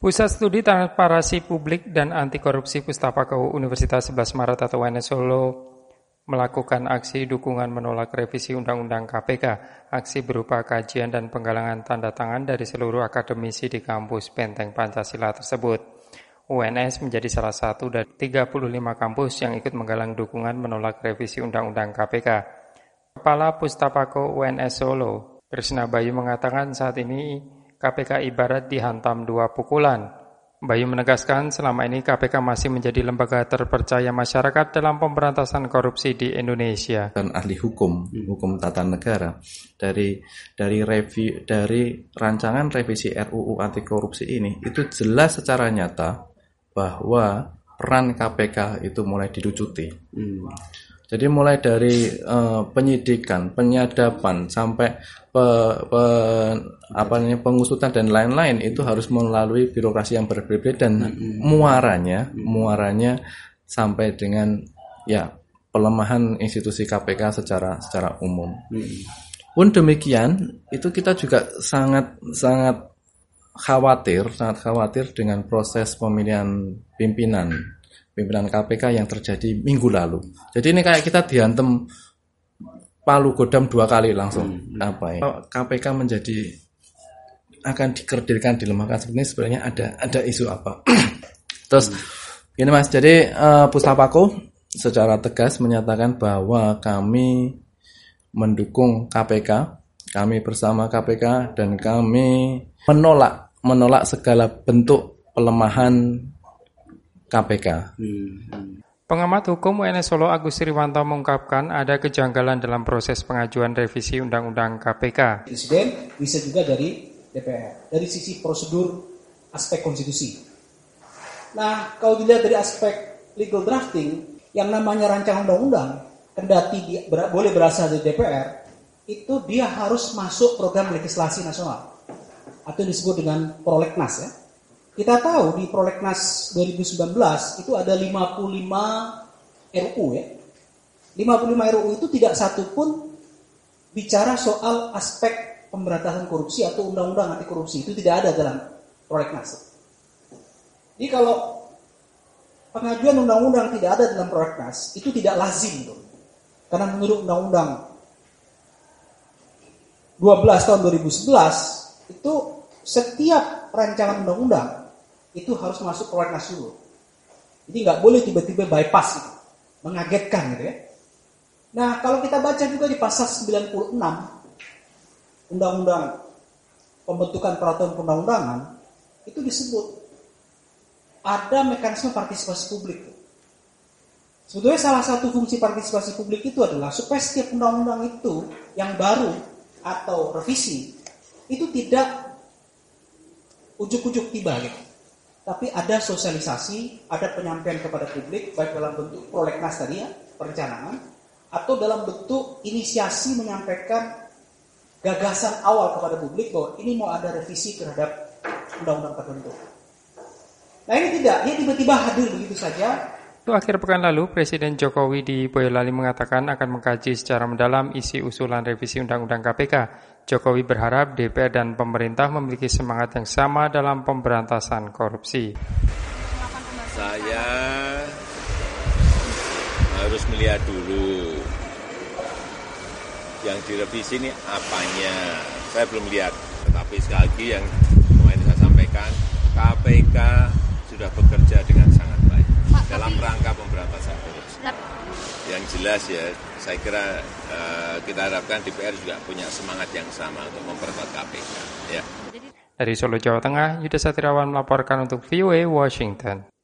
Pusat Studi Transparansi Publik dan Anti Korupsi Pustapako Universitas 11 Maret atau UNS Solo melakukan aksi dukungan menolak revisi Undang-Undang KPK. Aksi berupa kajian dan penggalangan tanda tangan dari seluruh akademisi di kampus Benteng Pancasila tersebut. UNS menjadi salah satu dari 35 kampus yang ikut menggalang dukungan menolak revisi Undang-Undang KPK. Kepala Pustapako UNS Solo, Krisna Bayu mengatakan saat ini KPK ibarat dihantam dua pukulan. Bayu menegaskan selama ini KPK masih menjadi lembaga terpercaya masyarakat dalam pemberantasan korupsi di Indonesia. Dan ahli hukum tata negara dari rancangan revisi RUU anti korupsi ini itu jelas secara nyata bahwa peran KPK itu mulai dilucuti. Jadi mulai dari penyidikan, penyadapan sampai pengusutan dan lain-lain itu harus melalui birokrasi yang berbeda dan muaranya sampai dengan pelemahan institusi KPK secara umum. Pun demikian, itu kita juga sangat khawatir dengan proses pemilihan pimpinan KPK yang terjadi minggu lalu. Jadi ini kayak kita dihantem palu godam dua kali langsung. KPK akan dikerdilkan, dilemahkan seperti ini sebenarnya ada isu apa? Terus ini Mas, jadi Pustapako secara tegas menyatakan bahwa kami mendukung KPK, kami bersama KPK dan kami menolak segala bentuk pelemahan KPK. Pengamat hukum UNS Solo Agus Sriwanto mengungkapkan ada kejanggalan dalam proses pengajuan revisi Undang-Undang KPK. Presiden bisa juga dari DPR, dari sisi prosedur aspek konstitusi. Nah, kalau dilihat dari aspek legal drafting, yang namanya rancangan undang-undang, kendati boleh berasal dari DPR, itu dia harus masuk program legislasi nasional, atau yang disebut dengan prolegnas ya. Kita tahu di Prolegnas 2019 itu ada 55 RUU ya. 55 RUU itu tidak satu pun bicara soal aspek pemberantasan korupsi atau undang-undang anti korupsi. Itu tidak ada dalam Prolegnas. Jadi kalau pengajuan undang-undang tidak ada dalam Prolegnas, itu tidak lazim tuh. Karena menurut Undang-Undang 12 tahun 2011 itu setiap rancangan undang-undang itu harus masuk prolegnas dulu. Jadi nggak boleh tiba-tiba bypass gitu, mengagetkan gitu ya. Nah kalau kita baca juga di pasal 96 Undang-Undang Pembentukan Peraturan Perundang-undangan itu disebut ada mekanisme partisipasi publik. Sebetulnya salah satu fungsi partisipasi publik itu adalah supaya setiap undang-undang itu yang baru atau revisi itu tidak ujuk-ujuk tiba gitu. Tapi ada sosialisasi, ada penyampaian kepada publik, baik dalam bentuk prolegnas tadi ya, perencanaan, atau dalam bentuk inisiasi menyampaikan gagasan awal kepada publik bahwa ini mau ada revisi terhadap undang-undang tertentu. Nah ini tidak, dia tiba-tiba hadir begitu saja. Akhir pekan lalu, Presiden Jokowi di Boyolali mengatakan akan mengkaji secara mendalam isi usulan revisi Undang-Undang KPK. Jokowi berharap DPR dan pemerintah memiliki semangat yang sama dalam pemberantasan korupsi. Saya harus melihat dulu yang direvisi ini apanya. Saya belum lihat, tetapi sekali lagi yang kemarin saya sampaikan, KPK sudah bekerja dengan sangat baik dalam rangka pemberantasan korupsi. Yang jelas ya, saya kira kita harapkan DPR juga punya semangat yang sama untuk memperkuat KPK. Ya. Dari Solo, Jawa Tengah, Yudha Satriawan melaporkan untuk VOA Washington.